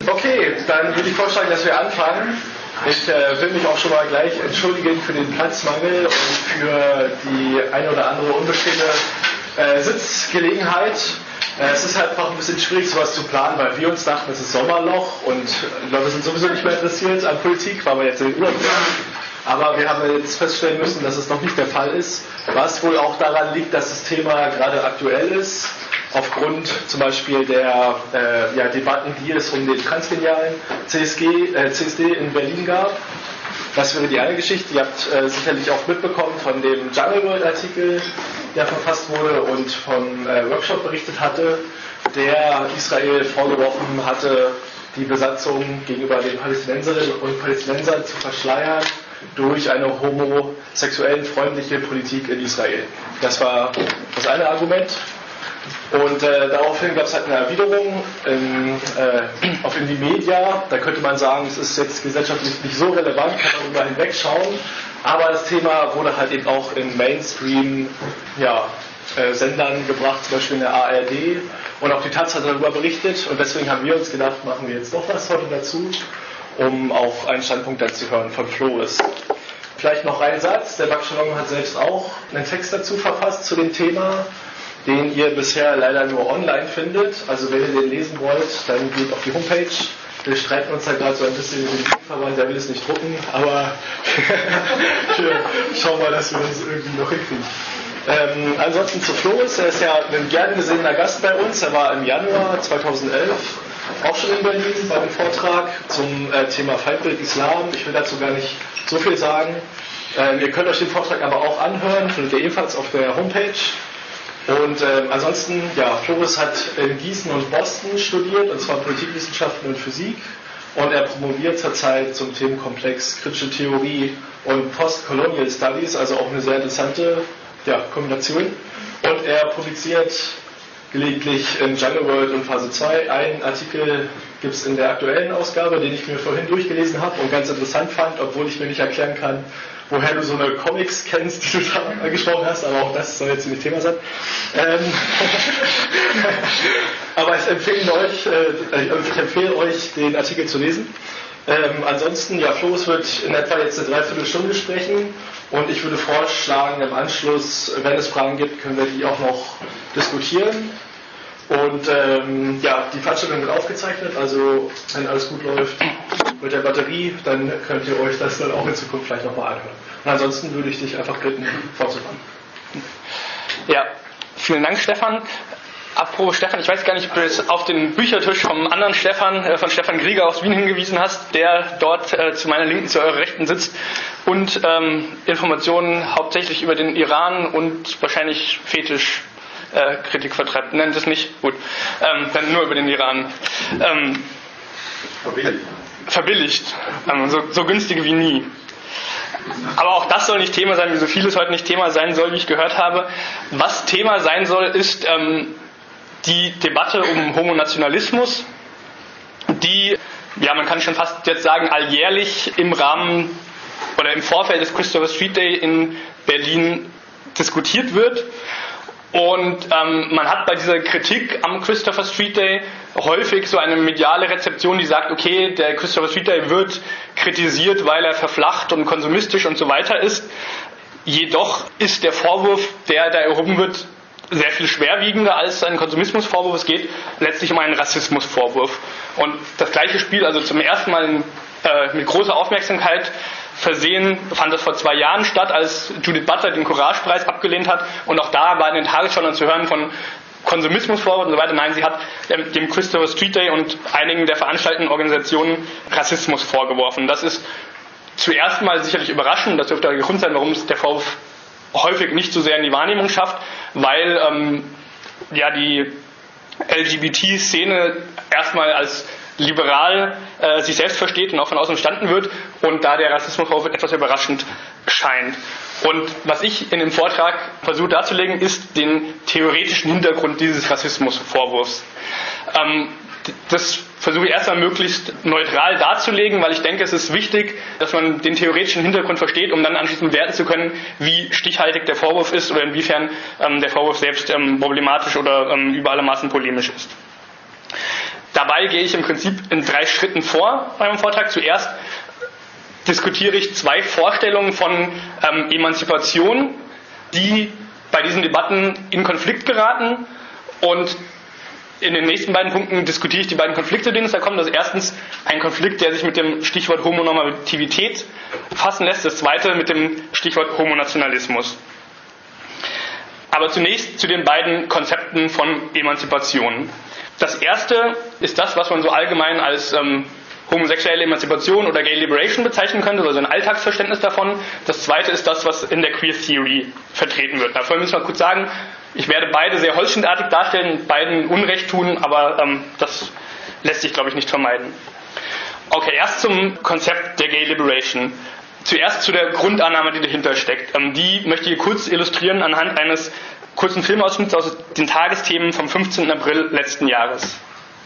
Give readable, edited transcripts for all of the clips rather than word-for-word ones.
Okay, dann würde ich vorschlagen, dass wir anfangen. Ich will mich auch schon mal gleich entschuldigen für den Platzmangel und für die eine oder andere unbestimmte Sitzgelegenheit. Es ist halt einfach ein bisschen schwierig, sowas zu planen, weil wir uns dachten, es ist Sommerloch und Leute sind sowieso nicht mehr interessiert an Politik, weil wir jetzt in den Urlaub sind. Aber wir haben jetzt feststellen müssen, dass es noch nicht der Fall ist, was wohl auch daran liegt, dass das Thema gerade aktuell ist, aufgrund zum Beispiel der Debatten, die es um den transgenialen CSD in Berlin gab. Das wäre die eine Geschichte. Ihr habt sicherlich auch mitbekommen von dem Jungle World Artikel, der verfasst wurde und vom Workshop berichtet hatte, der Israel vorgeworfen hatte, die Besatzung gegenüber den Palästinenserinnen und Palästinensern zu verschleiern durch eine homosexuellen freundliche Politik in Israel. Das war das eine Argument. Und daraufhin gab es halt eine Erwiderung auf Indymedia. Da könnte man sagen, es ist jetzt gesellschaftlich nicht so relevant, kann man darüber hinwegschauen. Aber das Thema wurde halt eben auch in Mainstream Sendern gebracht, zum Beispiel in der ARD. Und auch die Taz hat darüber berichtet. Und deswegen haben wir uns gedacht, machen wir jetzt doch was heute dazu, um auch einen Standpunkt dazu hören von Floris. Vielleicht noch ein Satz. Der Bakchalon hat selbst auch einen Text dazu verfasst zu dem Thema, den ihr bisher leider nur online findet. Also wenn ihr den lesen wollt, dann geht auf die Homepage. Wir streiten uns da gerade so ein bisschen mit dem Verband, der will es nicht drucken, aber schauen wir mal, dass wir das irgendwie noch hinkriegen. Ansonsten zu Floris, er ist ja ein gern gesehener Gast bei uns. Er war im Januar 2011 auch schon in Berlin bei einem Vortrag zum Thema Feindbild Islam. Ich will dazu gar nicht so viel sagen. Ihr könnt euch den Vortrag aber auch anhören, findet ihr ebenfalls auf der Homepage. Und ansonsten, Floris hat in Gießen und Boston studiert, und zwar Politikwissenschaften und Physik. Und er promoviert zurzeit zum Themenkomplex kritische Theorie und Post-Colonial Studies, also auch eine sehr interessante Kombination. Und er publiziert gelegentlich in Jungle World und Phase 2. Einen Artikel gibt es in der aktuellen Ausgabe, den ich mir vorhin durchgelesen habe und ganz interessant fand, obwohl ich mir nicht erklären kann, woher du so eine Comics kennst, die du da angesprochen hast, aber auch das soll jetzt nicht Thema sein. Aber ich empfehle euch, den Artikel zu lesen. Ansonsten, Floris wird in etwa jetzt eine Dreiviertelstunde sprechen und ich würde vorschlagen, im Anschluss, wenn es Fragen gibt, können wir die auch noch diskutieren. Und die Veranstaltung wird aufgezeichnet, also wenn alles gut läuft mit der Batterie, dann könnt ihr euch das dann auch in Zukunft vielleicht nochmal anhören. Und ansonsten würde ich dich einfach bitten, fortzufahren. Ja, vielen Dank, Stefan. Apropos Stefan, ich weiß gar nicht, ob du jetzt auf den Büchertisch vom anderen Stefan, von Stefan Grieger aus Wien hingewiesen hast, der dort zu meiner Linken, zu eurer Rechten sitzt und Informationen hauptsächlich über den Iran und wahrscheinlich Fetischkritik vertreibt. Nennt es nicht? Gut. Dann nur über den Iran. Verbilligt. So günstige wie nie. Aber auch das soll nicht Thema sein, wie so vieles heute nicht Thema sein soll, wie ich gehört habe. Was Thema sein soll, ist die Debatte um Homonationalismus, die, man kann schon fast jetzt sagen, alljährlich im Rahmen oder im Vorfeld des Christopher Street Day in Berlin diskutiert wird. Und man hat bei dieser Kritik am Christopher Street Day häufig so eine mediale Rezeption, die sagt, okay, der Christopher Street Day wird kritisiert, weil er verflacht und konsumistisch und so weiter ist. Jedoch ist der Vorwurf, der da erhoben wird, sehr viel schwerwiegender als ein Konsumismusvorwurf. Es geht letztlich um einen Rassismusvorwurf. Und das gleiche Spiel, also zum ersten Mal mit großer Aufmerksamkeit versehen, fand das vor 2 Jahren statt, als Judith Butler den Courage-Preis abgelehnt hat. Und auch da war in den Tagesschau zu hören von Konsumismusvorwurf und so weiter. Nein, sie hat dem Christopher Street Day und einigen der veranstaltenden Organisationen Rassismus vorgeworfen. Das ist zuerst mal sicherlich überraschend. Das dürfte der Grund sein, warum es der Vorwurf häufig nicht so sehr in die Wahrnehmung schafft, weil die LGBT-Szene erstmal als liberal sich selbst versteht und auch von außen verstanden wird und da der Rassismusvorwurf etwas überraschend scheint. Und was ich in dem Vortrag versuche darzulegen, ist den theoretischen Hintergrund dieses Rassismusvorwurfs. Das versuche ich erstmal möglichst neutral darzulegen, weil ich denke, es ist wichtig, dass man den theoretischen Hintergrund versteht, um dann anschließend bewerten zu können, wie stichhaltig der Vorwurf ist oder inwiefern der Vorwurf selbst problematisch oder über alle Maßen polemisch ist. Dabei gehe ich im Prinzip in 3 Schritten vor bei meinem Vortrag. Zuerst diskutiere ich 2 Vorstellungen von Emanzipation, die bei diesen Debatten in Konflikt geraten, und in den nächsten beiden Punkten diskutiere ich die beiden Konflikte, denen es da kommt. Also erstens ein Konflikt, der sich mit dem Stichwort Homonormativität fassen lässt, das zweite mit dem Stichwort Homonationalismus. Aber zunächst zu den beiden Konzepten von Emanzipation. Das erste ist das, was man so allgemein als homosexuelle Emanzipation oder Gay Liberation bezeichnen könnte, also ein Alltagsverständnis davon. Das zweite ist das, was in der Queer Theory vertreten wird. Dafür müssen wir kurz sagen, ich werde beide sehr holzschnittartig darstellen, beiden Unrecht tun, aber das lässt sich, glaube ich, nicht vermeiden. Okay, erst zum Konzept der Gay Liberation. Zuerst zu der Grundannahme, die dahinter steckt. Die möchte ich kurz illustrieren anhand eines kurzen Filmausschnitts aus den Tagesthemen vom 15. April letzten Jahres.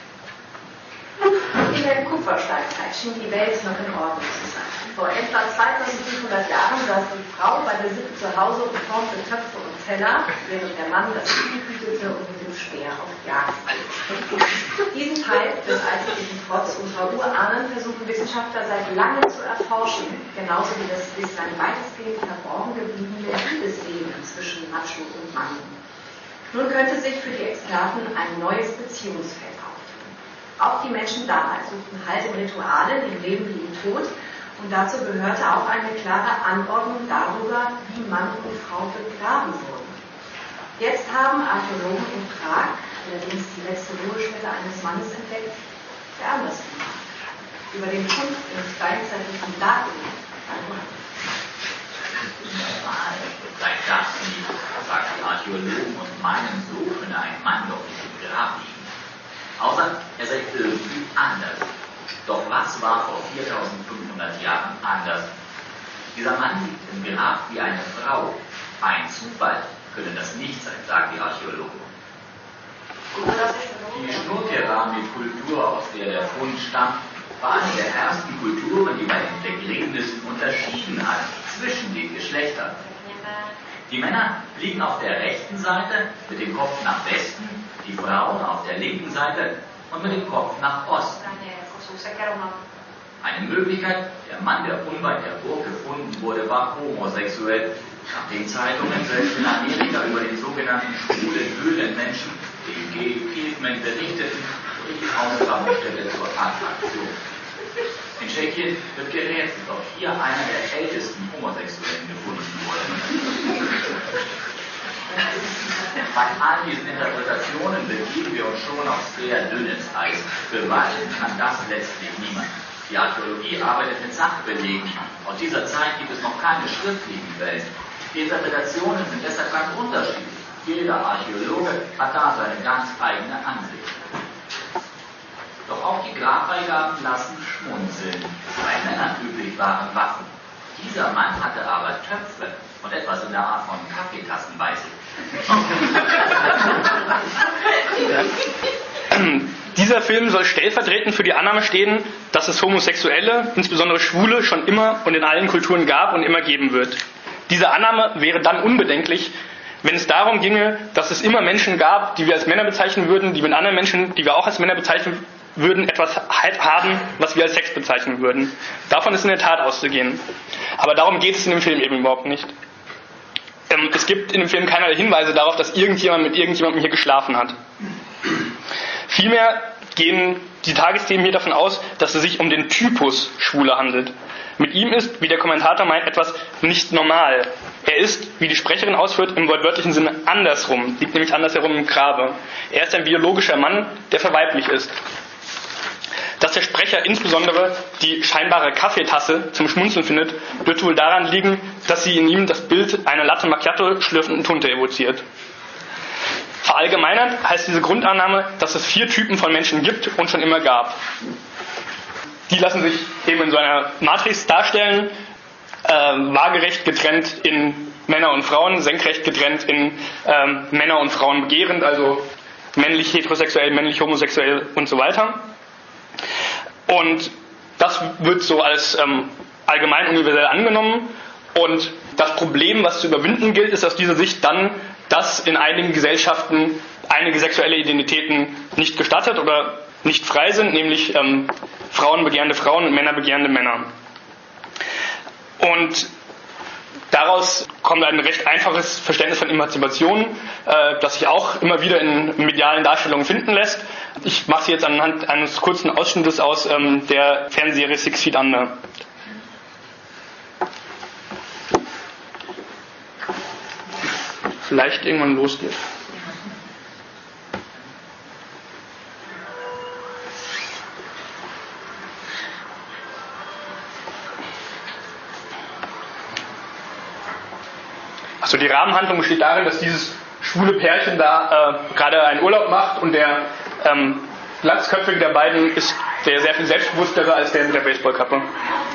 In der Kupfersteinzeit schien die Welt noch in Ordnung zu sein. Vor etwa 2500 Jahren saß die Frau bei der Sippe zu Hause und formte Töpfe und Teller, während der Mann das Vieh hütete und mit dem Speer auf Jagd ging. Diesen Teil des alltäglichen Trotz unserer Urahnen versuchen Wissenschaftler seit langem zu erforschen, genauso wie das bislang weitestgehend verborgen gebliebene Liebesleben zwischen Macho und Mann. Nun könnte sich für die Experten ein neues Beziehungsfeld auftun. Auch die Menschen damals suchten Halt in Ritualen, im Leben wie im Tod, und dazu gehörte auch eine klare Anordnung darüber, wie Mann und Frau begraben wurden. Jetzt haben Archäologen in Prag allerdings die letzte Ruhestätte eines Mannes entdeckt, der anders gemacht. Über den Fund in steinzeitlichen Daten. Seit das nicht, sagen die Archäologen, und meinen, so könne ein Mann doch nicht im Grab liegen. Außer er sei irgendwie anders. Doch was war vor 4500 Jahren anders? Dieser Mann liegt im Grab wie eine Frau. Ein Zufall könne das nicht sein, sagen die Archäologen. Die schnurkeramik Kultur, aus der der Fund stammt, war eine der ersten Kulturen, die bei den Begräbnissen unterschieden hat zwischen den Geschlechtern. Die Männer liegen auf der rechten Seite mit dem Kopf nach Westen, die Frauen auf der linken Seite und mit dem Kopf nach Osten. Eine Möglichkeit, der Mann, der unweit der Burg gefunden wurde, war homosexuell. Nachdem Zeitungen selbst in Amerika über den sogenannten schwulen Höhlenmenschen, den Gay Cavemen, berichteten, wurde die Ausgrabungsstätte zur Attraktion. In Tschechien wird gerätselt, ob hier einer der ältesten Homosexuellen gefunden wurde. Bei all diesen Interpretationen begeben wir uns schon auf sehr dünnes Eis. Beweisen kann das letztlich niemand. Die Archäologie arbeitet mit Sachbelegen. Aus dieser Zeit gibt es noch keine schriftlichen Quellen. Die Interpretationen sind deshalb ganz unterschiedlich. Jeder Archäologe hat da seine ganz eigene Ansicht. Doch auch die Grabbeigaben lassen schmunzeln. Bei Männern üblich waren Waffen. Dieser Mann hatte aber Töpfe und etwas in der Art von Kaffeetassen bei sich. Dieser Film soll stellvertretend für die Annahme stehen, dass es Homosexuelle, insbesondere Schwule, schon immer und in allen Kulturen gab und immer geben wird. Diese Annahme wäre dann unbedenklich, wenn es darum ginge, dass es immer Menschen gab, die wir als Männer bezeichnen würden, die mit anderen Menschen, die wir auch als Männer bezeichnen würden, etwas haben, was wir als Sex bezeichnen würden. Davon ist in der Tat auszugehen. Aber darum geht es in dem Film eben überhaupt nicht. Es gibt in dem Film keinerlei Hinweise darauf, dass irgendjemand mit irgendjemandem hier geschlafen hat. Vielmehr gehen die Tagesthemen hier davon aus, dass es sich um den Typus Schwuler handelt. Mit ihm ist, wie der Kommentator meint, etwas nicht normal. Er ist, wie die Sprecherin ausführt, im wortwörtlichen Sinne andersrum, liegt nämlich andersherum im Grabe. Er ist ein biologischer Mann, der verweiblich ist. Dass der Sprecher insbesondere die scheinbare Kaffeetasse zum Schmunzeln findet, wird wohl daran liegen, dass sie in ihm das Bild einer Latte Macchiato schlürfenden Tunte evoziert. Verallgemeinert heißt diese Grundannahme, dass es 4 Typen von Menschen gibt und schon immer gab. Die lassen sich eben in so einer Matrix darstellen, waagerecht getrennt in Männer und Frauen, senkrecht getrennt in Männer und Frauen begehrend, also männlich heterosexuell, männlich homosexuell und so weiter. Und das wird so als allgemein universell angenommen. Und das Problem, was zu überwinden gilt, ist aus dieser Sicht dann, dass in einigen Gesellschaften einige sexuelle Identitäten nicht gestattet oder nicht frei sind, nämlich Frauen begehrende Frauen und Männer begehrende Männer. Und daraus kommt ein recht einfaches Verständnis von Emanzipation, das sich auch immer wieder in medialen Darstellungen finden lässt. Ich mache sie jetzt anhand eines kurzen Ausschnittes aus der Fernsehserie Six Feet Under. Vielleicht irgendwann losgeht. Also die Rahmenhandlung besteht darin, dass dieses schwule Pärchen da gerade einen Urlaub macht und der Glatzköpfige der beiden ist der sehr viel selbstbewusstere als der mit der Baseballkappe.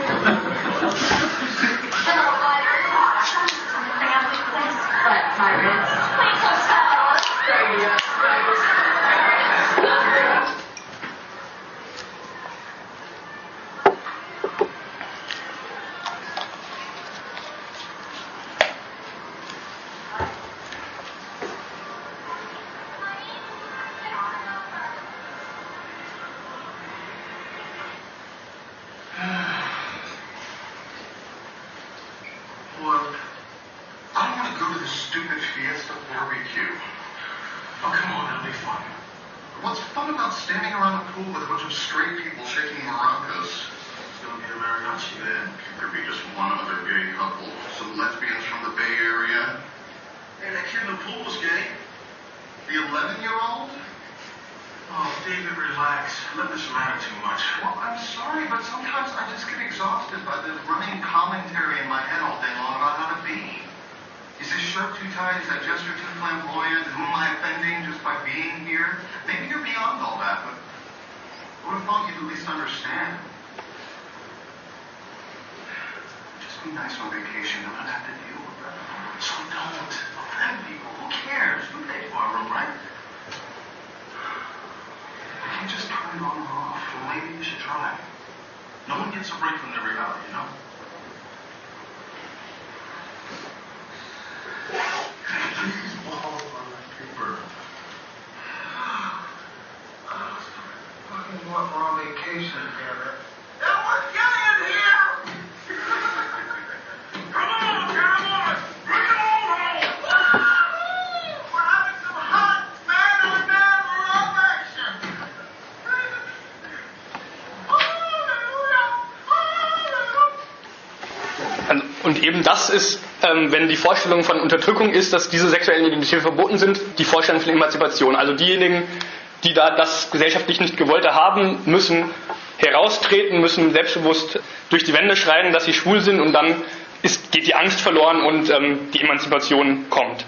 Und eben das ist, wenn die Vorstellung von Unterdrückung ist, dass diese sexuellen Identitäten verboten sind, die Vorstellung von Emanzipation. Also diejenigen, die da das gesellschaftlich nicht Gewollte haben, müssen heraustreten, müssen selbstbewusst durch die Wände schreien, dass sie schwul sind und dann geht die Angst verloren und die Emanzipation kommt.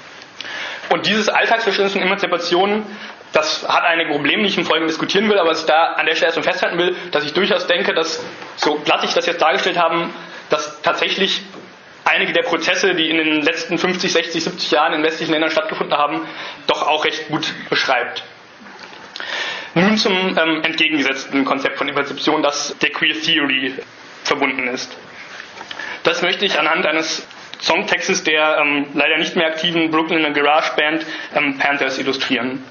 Und dieses Alltagsverständnis von Emanzipation, das hat einige Probleme, die ich im Folgenden diskutieren will, aber was ich da an der Stelle erstmal festhalten will, dass ich durchaus denke, dass, so glatt ich das jetzt dargestellt habe, dass tatsächlich einige der Prozesse, die in den letzten 50, 60, 70 Jahren in westlichen Ländern stattgefunden haben, doch auch recht gut beschreibt. Nun zum entgegengesetzten Konzept von Emanzipation, das der Queer Theory verbunden ist. Das möchte ich anhand eines Songtextes der leider nicht mehr aktiven Brooklyner Garage Band Panthers illustrieren.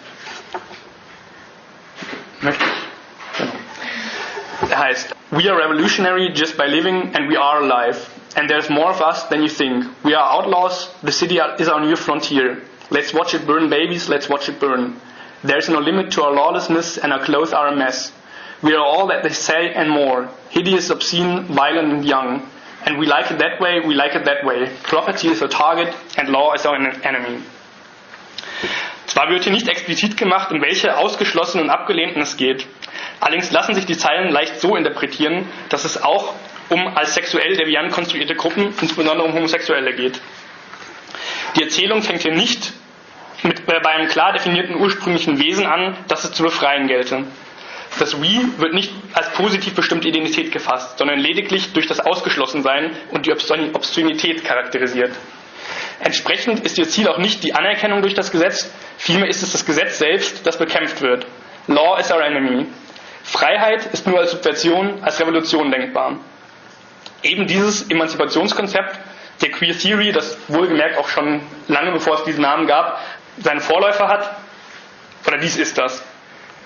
Möchte ich? Genau. Er heißt: We are revolutionary just by living and we are alive. And there's more of us than you think. We are outlaws, the city is our new frontier. Let's watch it burn, babies, let's watch it burn. There's no limit to our lawlessness and our clothes are a mess. We are all that they say and more. Hideous, obscene, violent and young. And we like it that way, we like it that way. Property is our target and law is our enemy. Zwar wird hier nicht explizit gemacht, um welche Ausgeschlossenen und Abgelehnten es geht. Allerdings lassen sich die Zeilen leicht so interpretieren, dass es auch um als sexuell deviant konstruierte Gruppen, insbesondere um Homosexuelle geht. Die Erzählung fängt hier nicht bei einem klar definierten ursprünglichen Wesen an, das es zu befreien gelte. Das We wird nicht als positiv bestimmte Identität gefasst, sondern lediglich durch das Ausgeschlossensein und die Obszönität charakterisiert. Entsprechend ist ihr Ziel auch nicht die Anerkennung durch das Gesetz, vielmehr ist es das Gesetz selbst, das bekämpft wird. Law is our enemy. Freiheit ist nur als Subversion, als Revolution denkbar. Eben dieses Emanzipationskonzept der Queer Theory, das wohlgemerkt auch schon lange bevor es diesen Namen gab, seinen Vorläufer hat, oder dies ist das.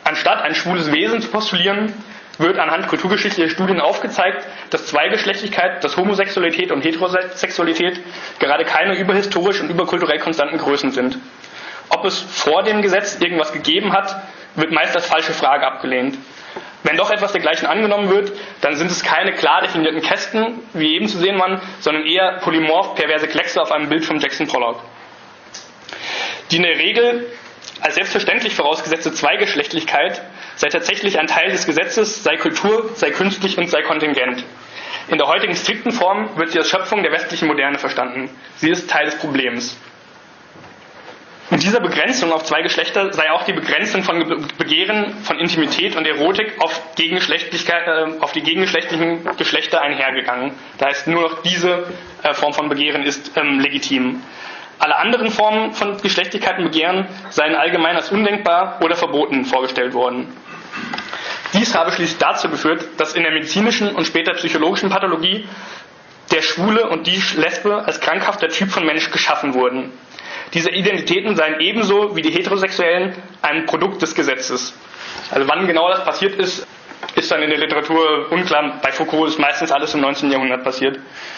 Anstatt ein schwules Wesen zu postulieren, wird anhand kulturgeschichtlicher Studien aufgezeigt, dass Zweigeschlechtlichkeit, dass Homosexualität und Heterosexualität gerade keine überhistorisch und überkulturell konstanten Größen sind. Ob es vor dem Gesetz irgendwas gegeben hat, wird meist als falsche Frage abgelehnt. Wenn doch etwas dergleichen angenommen wird, dann sind es keine klar definierten Kästen, wie eben zu sehen waren, sondern eher polymorph perverse Kleckse auf einem Bild von Jackson Pollock. Die in der Regel als selbstverständlich vorausgesetzte Zweigeschlechtlichkeit sei tatsächlich ein Teil des Gesetzes, sei Kultur, sei künstlich und sei kontingent. In der heutigen strikten Form wird sie als Schöpfung der westlichen Moderne verstanden. Sie ist Teil des Problems. Mit dieser Begrenzung auf zwei Geschlechter sei auch die Begrenzung von Begehren, von Intimität und Erotik auf die gegengeschlechtlichen Geschlechter einhergegangen. Das heißt, nur noch diese Form von Begehren ist legitim. Alle anderen Formen von Geschlechtlichkeit und Begehren seien allgemein als undenkbar oder verboten vorgestellt worden. Dies habe schließlich dazu geführt, dass in der medizinischen und später psychologischen Pathologie der Schwule und die Lesbe als krankhafter Typ von Mensch geschaffen wurden. Diese Identitäten seien ebenso wie die Heterosexuellen ein Produkt des Gesetzes. Also wann genau das passiert ist, ist dann in der Literatur unklar. Bei Foucault ist meistens alles im 19. Jahrhundert passiert.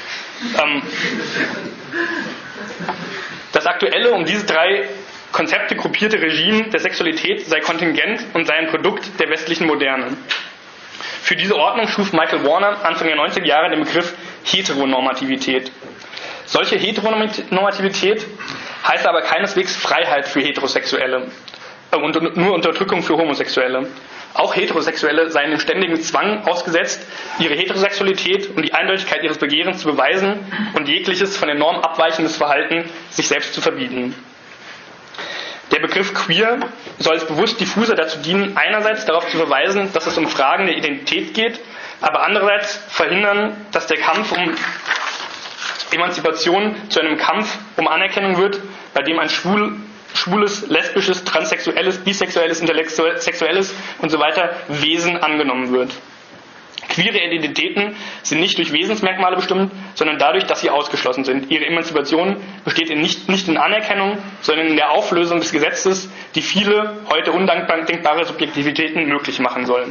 Das aktuelle, um diese drei Konzepte gruppierte Regime der Sexualität sei kontingent und sei ein Produkt der westlichen Moderne. Für diese Ordnung schuf Michael Warner Anfang der 90er Jahre den Begriff Heteronormativität. Solche Heteronormativität heißt aber keineswegs Freiheit für Heterosexuelle und nur Unterdrückung für Homosexuelle. Auch Heterosexuelle seien dem ständigen Zwang ausgesetzt, ihre Heterosexualität und die Eindeutigkeit ihres Begehrens zu beweisen und jegliches von der Norm abweichendes Verhalten sich selbst zu verbieten. Der Begriff queer soll als bewusst diffuser dazu dienen, einerseits darauf zu verweisen, dass es um Fragen der Identität geht, aber andererseits verhindern, dass der Kampf um Emanzipation zu einem Kampf um Anerkennung wird, bei dem ein schwules, lesbisches, transsexuelles, bisexuelles, intersexuelles und so weiter Wesen angenommen wird. Queere Identitäten sind nicht durch Wesensmerkmale bestimmt, sondern dadurch, dass sie ausgeschlossen sind. Ihre Emanzipation besteht nicht in Anerkennung, sondern in der Auflösung des Gesetzes, die viele heute undenkbare Subjektivitäten möglich machen sollen.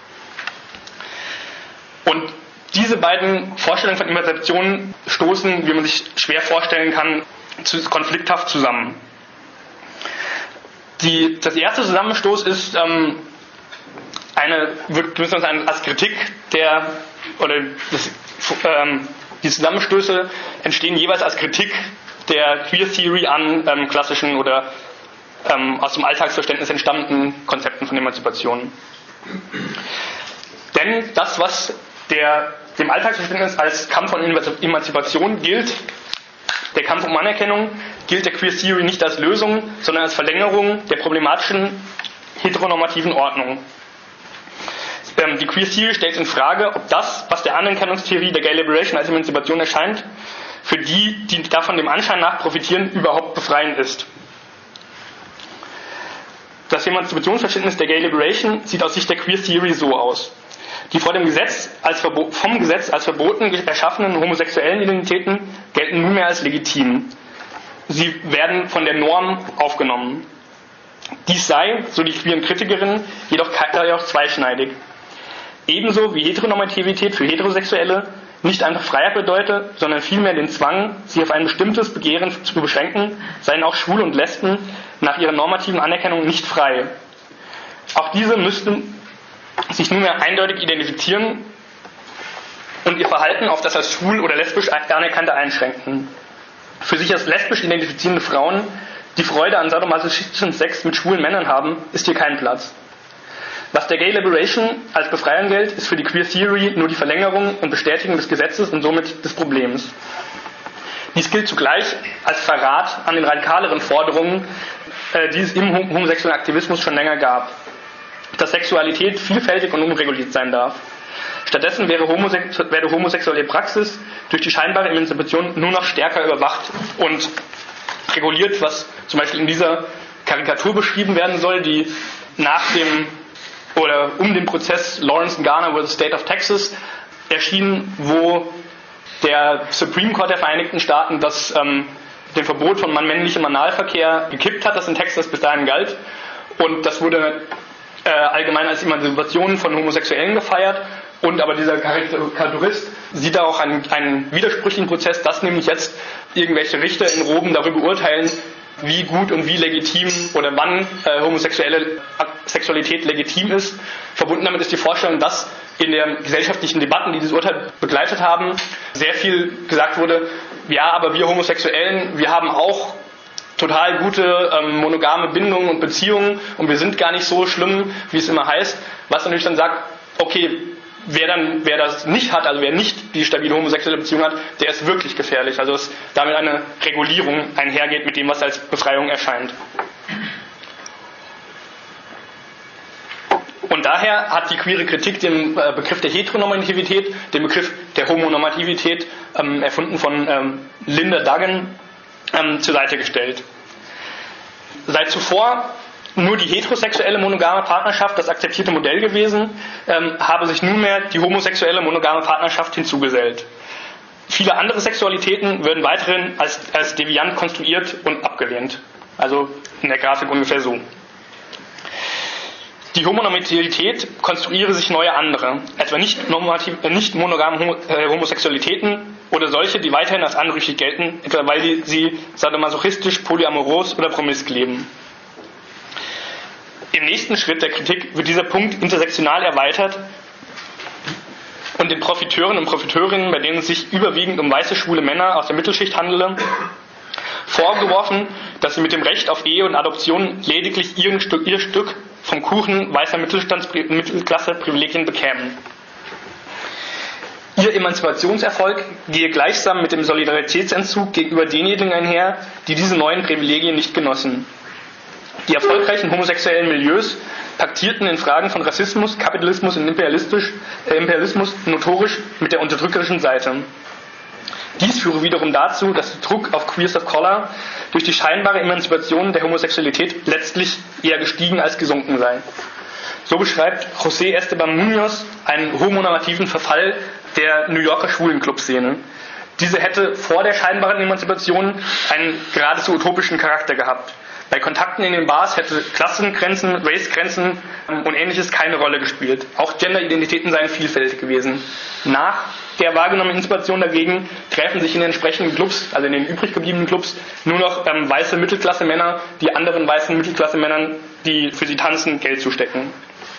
Und diese beiden Vorstellungen von Emanzipation stoßen, wie man sich schwer vorstellen kann, konflikthaft zusammen. Das erste Zusammenstoß ist als Kritik die Zusammenstöße entstehen jeweils als Kritik der Queer Theory an klassischen oder aus dem Alltagsverständnis entstammenden Konzepten von Emanzipation. Denn das, was dem Alltagsverständnis als Kampf von Emanzipation gilt, der Kampf um Anerkennung, gilt der Queer Theory nicht als Lösung, sondern als Verlängerung der problematischen heteronormativen Ordnung. Die Queer Theory stellt in Frage, ob das, was der Anerkennungstheorie der Gay Liberation als Emanzipation erscheint, für die davon dem Anschein nach profitieren, überhaupt befreiend ist. Das Emanzipationsverständnis der Gay Liberation sieht aus Sicht der Queer Theory so aus. Die vom Gesetz als verboten erschaffenen homosexuellen Identitäten gelten nunmehr als legitim. Sie werden von der Norm aufgenommen. Dies sei, so die queeren Kritikerinnen, jedoch zweischneidig. Ebenso wie Heteronormativität für Heterosexuelle nicht einfach Freiheit bedeutet, sondern vielmehr den Zwang, sich auf ein bestimmtes Begehren zu beschränken, seien auch Schwule und Lesben nach ihrer normativen Anerkennung nicht frei. Auch diese müssten sich nunmehr eindeutig identifizieren und ihr Verhalten auf das als schwul oder lesbisch Anerkannte einschränken. Für sich als lesbisch identifizierende Frauen, die Freude an sadomasochistischem Sex mit schwulen Männern haben, ist hier kein Platz. Was der Gay Liberation als Befreiung gilt, ist für die Queer Theory nur die Verlängerung und Bestätigung des Gesetzes und somit des Problems. Dies gilt zugleich als Verrat an den radikaleren Forderungen, die es im homosexuellen Aktivismus schon länger gab. Dass Sexualität vielfältig und unreguliert sein darf. Stattdessen werde homosexuelle Praxis durch die scheinbare Emanzipation nur noch stärker überwacht und reguliert, was zum Beispiel in dieser Karikatur beschrieben werden soll, die um den Prozess Lawrence and Garner vs. State of Texas erschien, wo der Supreme Court der Vereinigten Staaten das dem Verbot von männlichem Analverkehr gekippt hat, das in Texas bis dahin galt. Und das wurde allgemein als Emanzipation von Homosexuellen gefeiert. Und aber dieser Karikaturist sieht da auch einen widersprüchlichen Prozess, dass nämlich jetzt irgendwelche Richter in Rom darüber urteilen, wie gut und wie legitim oder wann homosexuelle Sexualität legitim ist. Verbunden damit ist die Vorstellung, dass in den gesellschaftlichen Debatten, die dieses Urteil begleitet haben, sehr viel gesagt wurde, ja, aber wir Homosexuellen, wir haben auch total gute monogame Bindungen und Beziehungen und wir sind gar nicht so schlimm, wie es immer heißt. Was natürlich dann sagt, okay, wer das nicht hat, also wer nicht die stabile homosexuelle Beziehung hat, der ist wirklich gefährlich. Also dass damit eine Regulierung einhergeht mit dem, was als Befreiung erscheint. Und daher hat die queere Kritik den Begriff der Heteronormativität, den Begriff der Homonormativität, erfunden von Linda Duggan, zur Seite gestellt. Seit zuvor nur die heterosexuelle monogame Partnerschaft das akzeptierte Modell gewesen, habe sich nunmehr die homosexuelle monogame Partnerschaft hinzugesellt. Viele andere Sexualitäten werden weiterhin als deviant konstruiert und abgelehnt. Also in der Grafik ungefähr so. Die Homonormativität konstruiere sich neue andere, etwa nicht monogame Homosexualitäten oder solche, die weiterhin als anrüchig gelten, etwa weil sie sadomasochistisch, polyamoros oder promisk leben. Im nächsten Schritt der Kritik wird dieser Punkt intersektional erweitert und den Profiteuren und Profiteurinnen, bei denen es sich überwiegend um weiße schwule Männer aus der Mittelschicht handele, vorgeworfen, dass sie mit dem Recht auf Ehe und Adoption lediglich ihr Stück vom Kuchen weißer Mittelklasse-Privilegien bekämen. Ihr Emanzipationserfolg gehe gleichsam mit dem Solidaritätsentzug gegenüber denjenigen einher, die diese neuen Privilegien nicht genossen. Die erfolgreichen homosexuellen Milieus paktierten in Fragen von Rassismus, Kapitalismus und Imperialismus notorisch mit der unterdrückerischen Seite. Dies führe wiederum dazu, dass der Druck auf Queers of Color durch die scheinbare Emanzipation der Homosexualität letztlich eher gestiegen als gesunken sei. So beschreibt José Esteban Muñoz einen homonormativen Verfall der New Yorker Schwulenclub-Szene. Diese hätte vor der scheinbaren Emanzipation einen geradezu utopischen Charakter gehabt. Bei Kontakten in den Bars hätte Klassengrenzen, Racegrenzen und Ähnliches keine Rolle gespielt. Auch Genderidentitäten seien vielfältig gewesen. Nach der wahrgenommenen Inspiration dagegen treffen sich in den entsprechenden Clubs, also in den übrig gebliebenen Clubs, nur noch weiße Mittelklasse-Männer, die anderen weißen Mittelklasse-Männern, die für sie tanzen, Geld zustecken.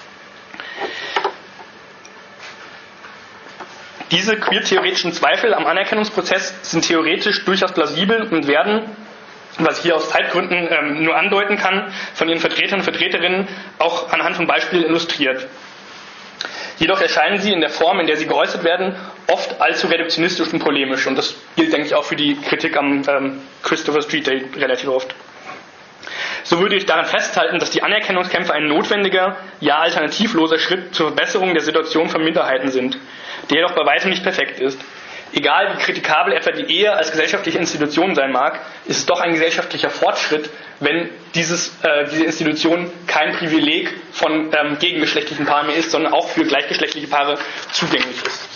Diese queer-theoretischen Zweifel am Anerkennungsprozess sind theoretisch durchaus plausibel und werden, was ich hier aus Zeitgründen nur andeuten kann, von ihren Vertretern und Vertreterinnen auch anhand von Beispielen illustriert. Jedoch erscheinen sie in der Form, in der sie geäußert werden, oft allzu reduktionistisch und polemisch. Und das gilt, denke ich, auch für die Kritik am Christopher Street Day relativ oft. So würde ich daran festhalten, dass die Anerkennungskämpfe ein notwendiger, ja alternativloser Schritt zur Verbesserung der Situation von Minderheiten sind, der jedoch bei weitem nicht perfekt ist. Egal wie kritikabel etwa die Ehe als gesellschaftliche Institution sein mag, ist es doch ein gesellschaftlicher Fortschritt, wenn diese Institution kein Privileg von gegengeschlechtlichen Paaren mehr ist, sondern auch für gleichgeschlechtliche Paare zugänglich ist.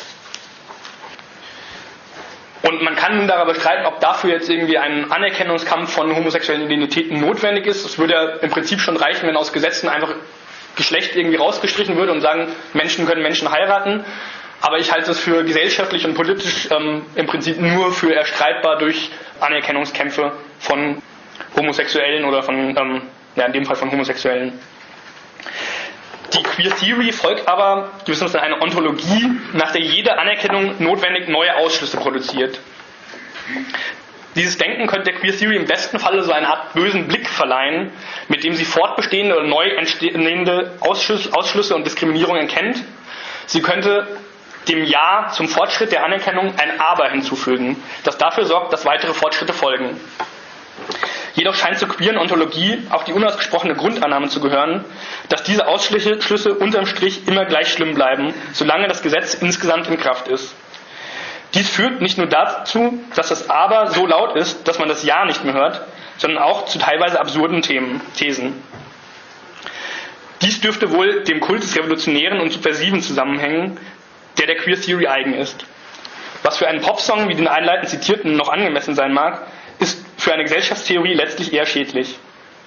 Und man kann nun darüber streiten, ob dafür jetzt irgendwie ein Anerkennungskampf von homosexuellen Identitäten notwendig ist. Es würde ja im Prinzip schon reichen, wenn aus Gesetzen einfach Geschlecht irgendwie rausgestrichen würde und sagen, Menschen können Menschen heiraten. Aber ich halte es für gesellschaftlich und politisch im Prinzip nur für erstreitbar durch Anerkennungskämpfe von Homosexuellen oder von, in dem Fall von Homosexuellen. Die Queer Theory folgt aber gewissermaßen einer Ontologie, nach der jede Anerkennung notwendig neue Ausschlüsse produziert. Dieses Denken könnte der Queer Theory im besten Falle so eine Art bösen Blick verleihen, mit dem sie fortbestehende oder neu entstehende Ausschlüsse und Diskriminierung erkennt. Sie könnte dem Ja zum Fortschritt der Anerkennung ein Aber hinzufügen, das dafür sorgt, dass weitere Fortschritte folgen. Jedoch scheint zur queeren Ontologie auch die unausgesprochene Grundannahme zu gehören, dass diese Ausschlüsse unterm Strich immer gleich schlimm bleiben, solange das Gesetz insgesamt in Kraft ist. Dies führt nicht nur dazu, dass das Aber so laut ist, dass man das Ja nicht mehr hört, sondern auch zu teilweise absurden Thesen. Dies dürfte wohl dem Kult des Revolutionären und Subversiven zusammenhängen, der Queer Theory eigen ist. Was für einen Popsong wie den einleitend zitierten noch angemessen sein mag, ist für eine Gesellschaftstheorie letztlich eher schädlich.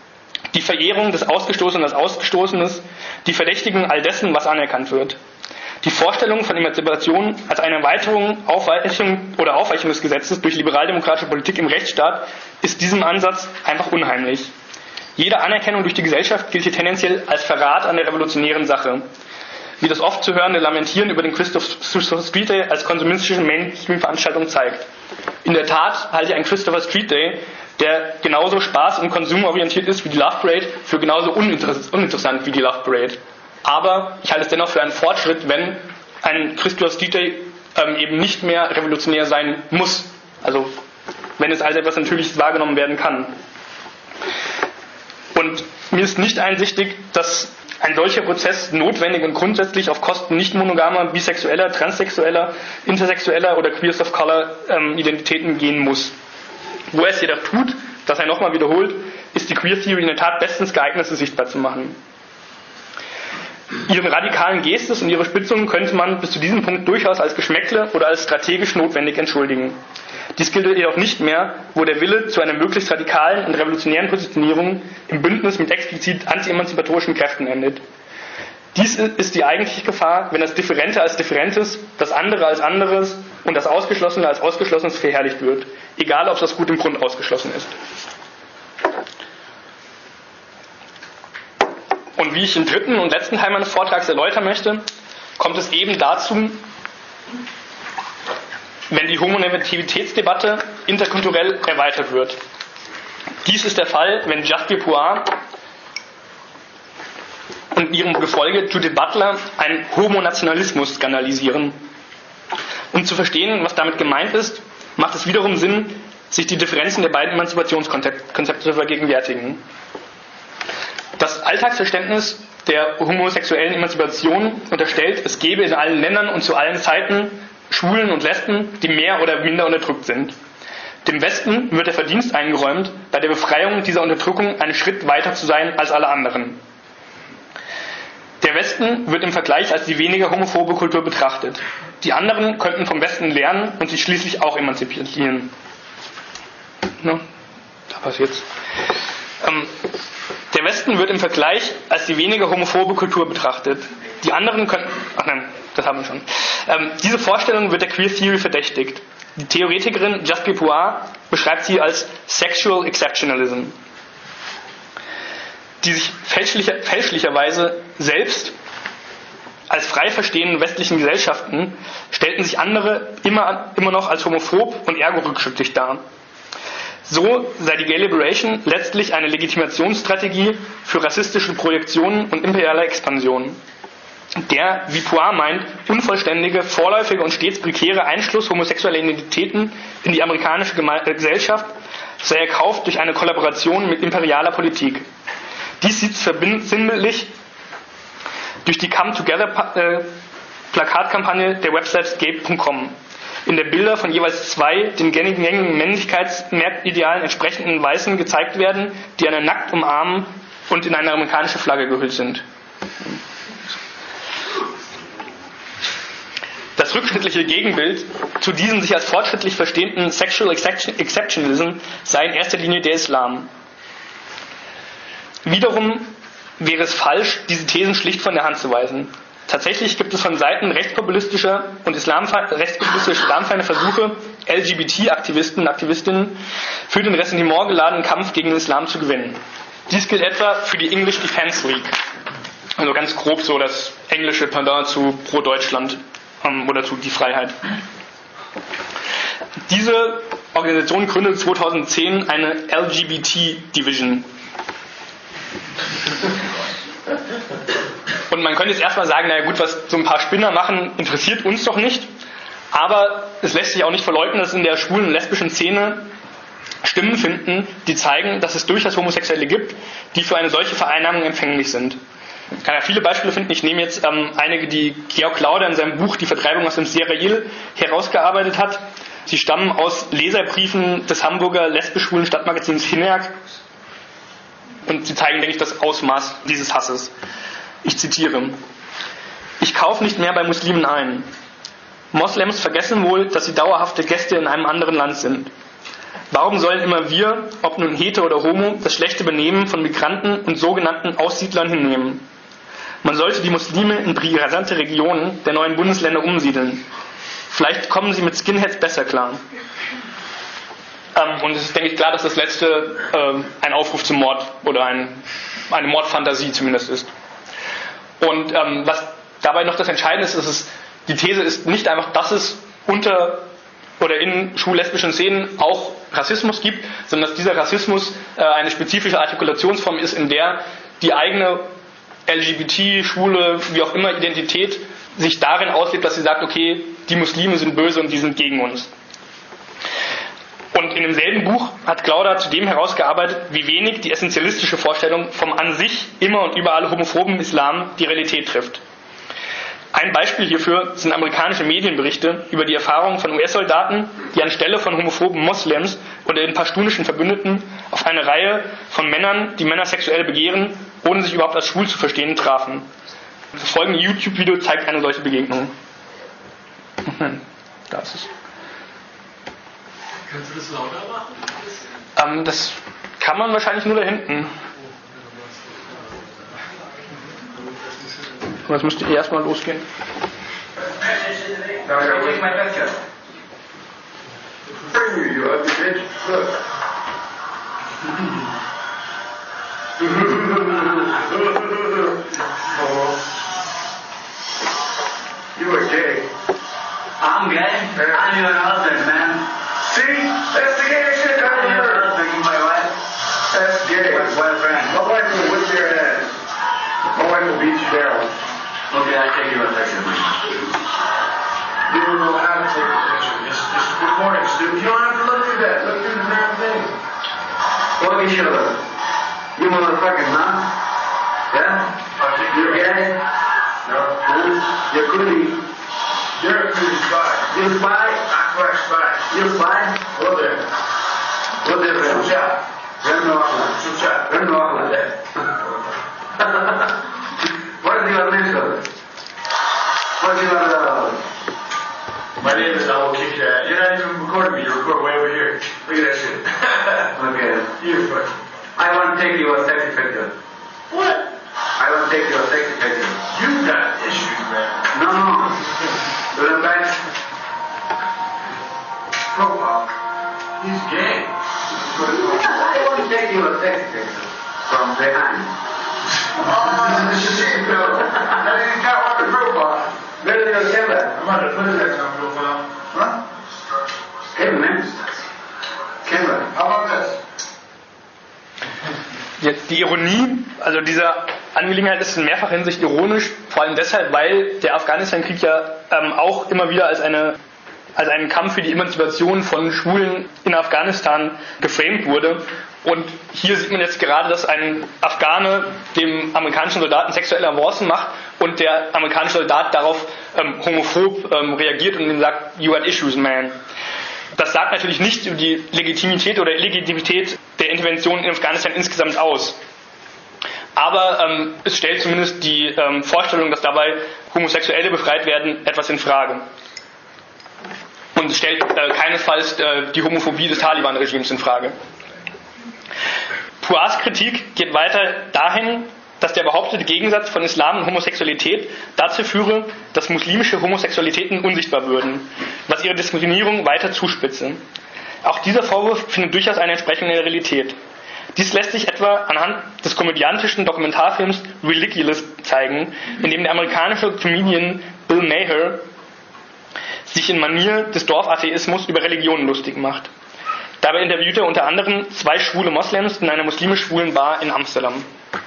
die Verehrung des Ausgestoßenen als Ausgestoßenes, die Verdächtigung all dessen, was anerkannt wird. Die Vorstellung von Emanzipation als eine Erweiterung, Aufweichung oder Aufweichung des Gesetzes durch liberaldemokratische Politik im Rechtsstaat ist diesem Ansatz einfach unheimlich. Jede Anerkennung durch die Gesellschaft gilt hier tendenziell als Verrat an der revolutionären Sache. Wie das oft zu hörende Lamentieren über den Christopher Street Day als konsumistische Mainstream-Veranstaltung zeigt. In der Tat halte ich einen Christopher Street Day, der genauso spaß- und konsumorientiert ist wie die Love Parade, für genauso uninteressant wie die Love Parade. Aber ich halte es dennoch für einen Fortschritt, wenn ein Christopher Street Day eben nicht mehr revolutionär sein muss. Also wenn es als etwas Natürliches wahrgenommen werden kann. Und mir ist nicht einsichtig, dass ein solcher Prozess notwendig und grundsätzlich auf Kosten nicht monogamer, bisexueller, transsexueller, intersexueller oder Queers of Color Identitäten gehen muss. Wo er es jedoch tut, das er nochmal wiederholt, ist die Queer Theory in der Tat bestens geeignet, sie sichtbar zu machen. Ihren radikalen Gestus und ihre Spitzungen könnte man bis zu diesem Punkt durchaus als Geschmäckle oder als strategisch notwendig entschuldigen. Dies gilt jedoch nicht mehr, wo der Wille zu einer möglichst radikalen und revolutionären Positionierung im Bündnis mit explizit anti-emanzipatorischen Kräften endet. Dies ist die eigentliche Gefahr, wenn das Differente als Differentes, das Andere als Anderes und das Ausgeschlossene als Ausgeschlossenes verherrlicht wird, egal ob das Gut im Grund ausgeschlossen ist. Und wie ich im dritten und letzten Teil meines Vortrags erläutern möchte, kommt es eben dazu, wenn die Homonormativitätsdebatte interkulturell erweitert wird. Dies ist der Fall, wenn Jasbir Puar und ihrem Gefolge Judith Butler einen Homonationalismus skandalisieren. Um zu verstehen, was damit gemeint ist, macht es wiederum Sinn, sich die Differenzen der beiden Emanzipationskonzepte zu vergegenwärtigen. Das Alltagsverständnis der homosexuellen Emanzipation unterstellt, es gebe in allen Ländern und zu allen Zeiten Schwulen und Lesben, die mehr oder minder unterdrückt sind. Dem Westen wird der Verdienst eingeräumt, bei der Befreiung dieser Unterdrückung einen Schritt weiter zu sein als alle anderen. Der Westen wird im Vergleich als die weniger homophobe Kultur betrachtet. Die anderen könnten vom Westen lernen und sich schließlich auch emanzipieren. Ne? Da passiert's. Der Westen wird im Vergleich als die weniger homophobe Kultur betrachtet. Die anderen könnten... Ach nein, das haben wir schon. Diese Vorstellung wird der Queer Theory verdächtigt. Die Theoretikerin Jasbir Puar beschreibt sie als Sexual Exceptionalism, die sich fälschlicherweise selbst als frei verstehenden westlichen Gesellschaften stellten sich andere immer noch als homophob und ergo rückschrittlich dar. So sei die Gay Liberation letztlich eine Legitimationsstrategie für rassistische Projektionen und imperiale Expansion. Der, wie Puar meint, unvollständige, vorläufige und stets prekäre Einschluss homosexueller Identitäten in die amerikanische Gesellschaft sei erkauft durch eine Kollaboration mit imperialer Politik. Dies sieht sinnbildlich durch die Come Together Plakatkampagne der Website Escape.com, in der Bilder von jeweils zwei den gängigen Männlichkeitsidealen entsprechenden Weißen gezeigt werden, die eine nackt umarmen und in eine amerikanische Flagge gehüllt sind. Das rückschrittliche Gegenbild zu diesem sich als fortschrittlich verstehenden Sexual Exceptionalism sei in erster Linie der Islam. Wiederum wäre es falsch, diese Thesen schlicht von der Hand zu weisen. Tatsächlich gibt es von Seiten rechtspopulistischer und islamfeindlicher Versuche, LGBT-Aktivisten und Aktivistinnen für den Ressentiment geladenen Kampf gegen den Islam zu gewinnen. Dies gilt etwa für die English Defense League. Also ganz grob so das englische Pendant zu Pro Deutschland oder zu Die Freiheit. Diese Organisation gründete 2010 eine LGBT-Division. Und man könnte jetzt erstmal sagen, naja gut, was so ein paar Spinner machen, interessiert uns doch nicht. Aber es lässt sich auch nicht verleugnen, dass in der schwulen und lesbischen Szene Stimmen finden, die zeigen, dass es durchaus Homosexuelle gibt, die für eine solche Vereinnahmung empfänglich sind. Ich kann ja viele Beispiele finden. Ich nehme jetzt einige, die Georg Lauder in seinem Buch Die Vertreibung aus dem Serail herausgearbeitet hat. Sie stammen aus Leserbriefen des Hamburger lesbisch-schwulen Stadtmagazins Hinnerk und sie zeigen, denke ich, das Ausmaß dieses Hasses. Ich zitiere: Ich kaufe nicht mehr bei Muslimen ein. Moslems vergessen wohl, dass sie dauerhafte Gäste in einem anderen Land sind. Warum sollen immer wir, ob nun hetero oder homo, das schlechte Benehmen von Migranten und sogenannten Aussiedlern hinnehmen? Man sollte die Muslime in brisante Regionen der neuen Bundesländer umsiedeln. Vielleicht kommen sie mit Skinheads besser klar. Und es ist, denke ich, klar, dass das letzte ein Aufruf zum Mord oder eine Mordfantasie zumindest ist. Und was dabei noch das Entscheidende ist, die These ist nicht einfach, dass es unter oder in schwul-lesbischen Szenen auch Rassismus gibt, sondern dass dieser Rassismus eine spezifische Artikulationsform ist, in der die eigene LGBT, schwule, wie auch immer Identität sich darin auslebt, dass sie sagt, okay, die Muslime sind böse und die sind gegen uns. Und in demselben Buch hat Glauder zudem herausgearbeitet, wie wenig die essentialistische Vorstellung vom an sich immer und überall homophoben Islam die Realität trifft. Ein Beispiel hierfür sind amerikanische Medienberichte über die Erfahrungen von US-Soldaten, die anstelle von homophoben Moslems oder den paschtunischen Verbündeten auf eine Reihe von Männern, die Männer sexuell begehren, ohne sich überhaupt als schwul zu verstehen, trafen. Das folgende YouTube-Video zeigt eine solche Begegnung. Da ist es. Kannst du das lauter machen? Das kann man wahrscheinlich nur da hinten. Das müsste erstmal losgehen. You are gay. I'm gay? I'm your husband, man. See? That's the gay shit right I'm your here. husband, you my wife. That's gay. My boyfriend. My wife will whip your ass. My wife will beat you down. Okay, I take you a picture. You don't know how to take a picture. Just recording, stupid. You don't have to look through that. Look through the damn thing. Fuck each other. You motherfucking, huh? Yeah? You're gay? No. You're goody. You're a good spy. You spy? I flash spy. You spy? Well then. What difference? Shut. Ven no habla. Shut. Ven no habla. What is your name, sir? What is your... My name is I will kick your ass. You're not even recording me. You're recording way over here. Look at that shit. Okay. You're fucking. I want to take you a sexy picture. What? I want to take you a sexy picture. You got issues, man. No. Look back. Profile. He's gay. I want to take you a sexy picture from behind. Oh, shit, no. I didn't got on the profile. Where is your camera? I'm about to put it on profile. Huh? Hey, man. Camera. How about this? Jetzt die Ironie, also diese Angelegenheit ist in mehrfacher Hinsicht ironisch, vor allem deshalb, weil der Afghanistan-Krieg ja auch immer wieder als einen Kampf für die Emanzipation von Schwulen in Afghanistan geframed wurde. Und hier sieht man jetzt gerade, dass ein Afghane dem amerikanischen Soldaten sexuelle Avancen macht und der amerikanische Soldat darauf homophob reagiert und ihm sagt, you had issues, man. Das sagt natürlich nichts über die Legitimität oder Illegitimität der Intervention in Afghanistan insgesamt aus. Aber es stellt zumindest die Vorstellung, dass dabei Homosexuelle befreit werden, etwas in Frage. Und es stellt keinesfalls die Homophobie des Taliban-Regimes in Frage. Puas Kritik geht weiter dahin, dass der behauptete Gegensatz von Islam und Homosexualität dazu führe, dass muslimische Homosexualitäten unsichtbar würden, was ihre Diskriminierung weiter zuspitze. Auch dieser Vorwurf findet durchaus eine Entsprechung in der Realität. Dies lässt sich etwa anhand des komödiantischen Dokumentarfilms Ridiculous zeigen, in dem der amerikanische Comedian Bill Maher sich in Manier des Dorfatheismus über Religionen lustig macht. Dabei interviewt er unter anderem 2 schwule Moslems in einer muslimisch-schwulen Bar in Amsterdam.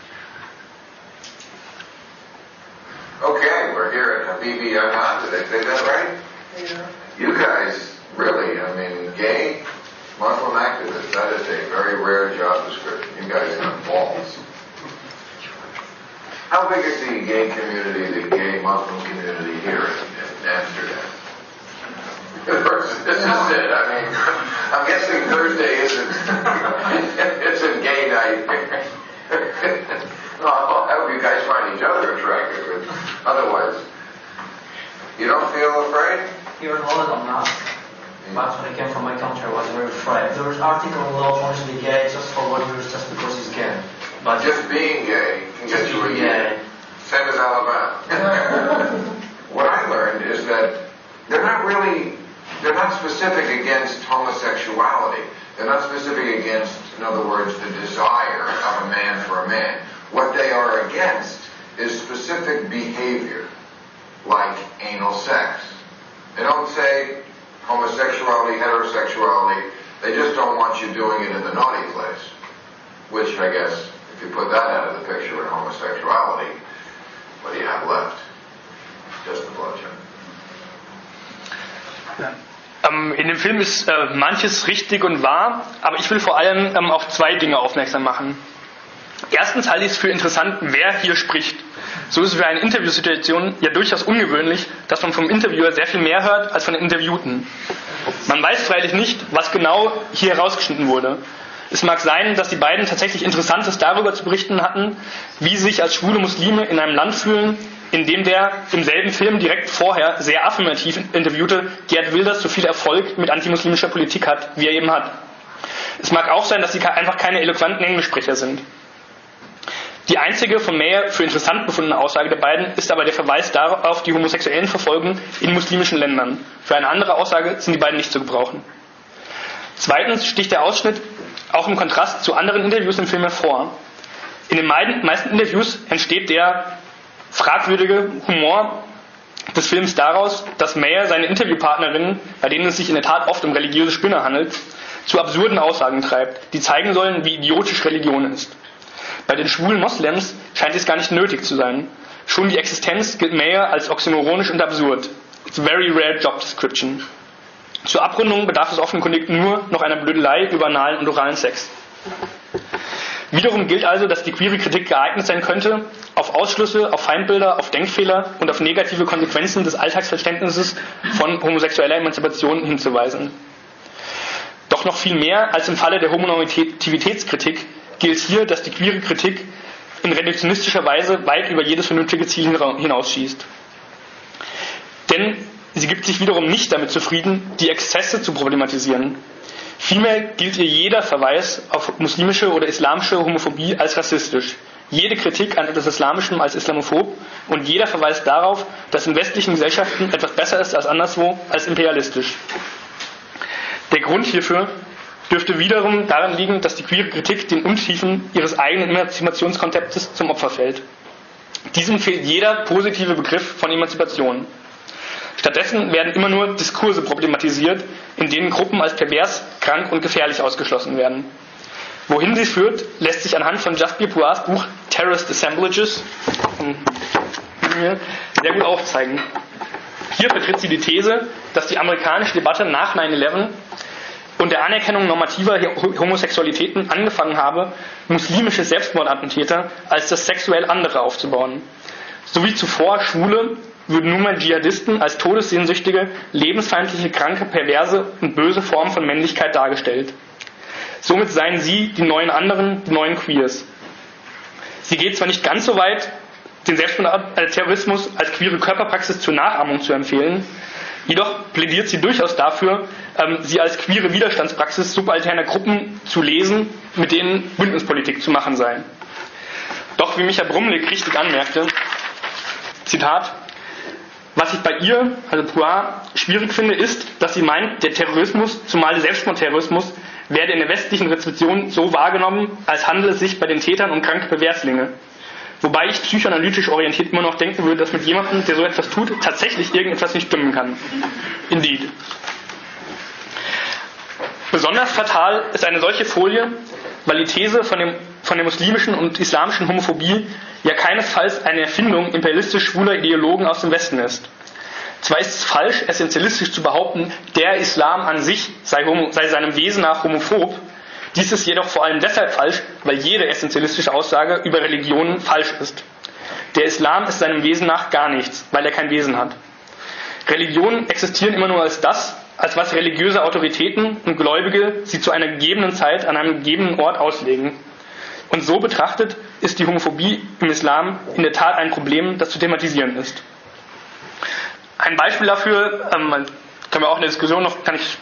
Okay, we're here at Habibi Ahmad. Did I say that right? Yeah. You guys, really, I mean, gay Muslim activists, that is a very rare job description. You guys have balls. How big is the gay community, the gay Muslim community here in Amsterdam? This is it. I mean, I'm guessing Thursday isn't gay night. Well, I hope you guys find each other attractive, but otherwise, you don't feel afraid? You're in Holland now. But when I came from my country, I was very afraid. There was article law only to be gay just for 1 year, just because he's gay. But Just being gay can get you a year. Same as Alabama. What I learned is that they're not specific against homosexuality. They're not specific against, in other words, the desire of a man for a man. What they are against is specific behavior, like anal sex. They don't say homosexuality, heterosexuality. They just don't want you doing it in the naughty place, which I guess, if you put that out of the picture in homosexuality, what do you have left? Just the bloodshed. In dem Film ist manches richtig und wahr, aber ich will vor allem auf zwei Dinge aufmerksam machen. Erstens halte ich es für interessant, wer hier spricht. So ist es für eine Interviewsituation ja durchaus ungewöhnlich, dass man vom Interviewer sehr viel mehr hört als von den Interviewten. Man weiß freilich nicht, was genau hier herausgeschnitten wurde. Es mag sein, dass die beiden tatsächlich Interessantes darüber zu berichten hatten, wie sie sich als schwule Muslime in einem Land fühlen, in dem der im selben Film direkt vorher sehr affirmativ interviewte Geert Wilders so viel Erfolg mit antimuslimischer Politik hat, wie er eben hat. Es mag auch sein, dass sie einfach keine eloquenten Englischsprecher sind. Die einzige von Mayer für interessant befundene Aussage der beiden ist aber der Verweis darauf, die homosexuellen Verfolgung in muslimischen Ländern. Für eine andere Aussage sind die beiden nicht zu gebrauchen. Zweitens sticht der Ausschnitt auch im Kontrast zu anderen Interviews im Film hervor. In den meisten Interviews entsteht der fragwürdige Humor des Films daraus, dass Mayer seine Interviewpartnerinnen, bei denen es sich in der Tat oft um religiöse Spinner handelt, zu absurden Aussagen treibt, die zeigen sollen, wie idiotisch Religion ist. Bei den schwulen Moslems scheint es gar nicht nötig zu sein. Schon die Existenz gilt Mayer als oxymoronisch und absurd. It's a very rare job description. Zur Abrundung bedarf es offenkundig nur noch einer Blödelei über analen und oralen Sex. Wiederum gilt also, dass die queere Kritik geeignet sein könnte, auf Ausschlüsse, auf Feindbilder, auf Denkfehler und auf negative Konsequenzen des Alltagsverständnisses von homosexueller Emanzipation hinzuweisen. Doch noch viel mehr als im Falle der Homonormativitätskritik gilt hier, dass die queere Kritik in reduktionistischer Weise weit über jedes vernünftige Ziel hinausschießt. Denn sie gibt sich wiederum nicht damit zufrieden, die Exzesse zu problematisieren. Vielmehr gilt ihr jeder Verweis auf muslimische oder islamische Homophobie als rassistisch, jede Kritik an etwas Islamischem als islamophob und jeder Verweis darauf, dass in westlichen Gesellschaften etwas besser ist als anderswo, als imperialistisch. Der Grund hierfür dürfte wiederum darin liegen, dass die queere Kritik den Untiefen ihres eigenen Emanzipationskonzeptes zum Opfer fällt. Diesem fehlt jeder positive Begriff von Emanzipation. Stattdessen werden immer nur Diskurse problematisiert, in denen Gruppen als pervers, krank und gefährlich ausgeschlossen werden. Wohin sie führt, lässt sich anhand von Jasbir Puars Buch Terrorist Assemblages sehr gut aufzeigen. Hier vertritt sie die These, dass die amerikanische Debatte nach 9/11 und der Anerkennung normativer Homosexualitäten angefangen habe, muslimische Selbstmordattentäter als das sexuell andere aufzubauen. So wie zuvor Schwule würden nunmehr Dschihadisten als todessehnsüchtige, lebensfeindliche, kranke, perverse und böse Formen von Männlichkeit dargestellt. Somit seien sie die neuen anderen, die neuen Queers. Sie geht zwar nicht ganz so weit, den Selbstmordterrorismus als queere Körperpraxis zur Nachahmung zu empfehlen, jedoch plädiert sie durchaus dafür, sie als queere Widerstandspraxis subalterner Gruppen zu lesen, mit denen Bündnispolitik zu machen sei. Doch, wie Micha Brumlik richtig anmerkte, Zitat, was ich bei ihr, also Puar, schwierig finde, ist, dass sie meint, der Terrorismus, zumal der Selbstmordterrorismus, werde in der westlichen Rezeption so wahrgenommen, als handele es sich bei den Tätern um kranke Perverslinge. Wobei ich psychoanalytisch orientiert immer noch denken würde, dass mit jemandem, der so etwas tut, tatsächlich irgendetwas nicht stimmen kann. Indeed. Besonders fatal ist eine solche Folie, weil die These von der muslimischen und islamischen Homophobie ja keinesfalls eine Erfindung imperialistisch schwuler Ideologen aus dem Westen ist. Zwar ist es falsch, essentialistisch zu behaupten, der Islam an sich sei seinem Wesen nach homophob, dies ist jedoch vor allem deshalb falsch, weil jede essentialistische Aussage über Religionen falsch ist. Der Islam ist seinem Wesen nach gar nichts, weil er kein Wesen hat. Religionen existieren immer nur als was religiöse Autoritäten und Gläubige sie zu einer gegebenen Zeit an einem gegebenen Ort auslegen. Und so betrachtet ist die Homophobie im Islam in der Tat ein Problem, das zu thematisieren ist. Ein Beispiel dafür, können wir auch in der Diskussion noch, kann ich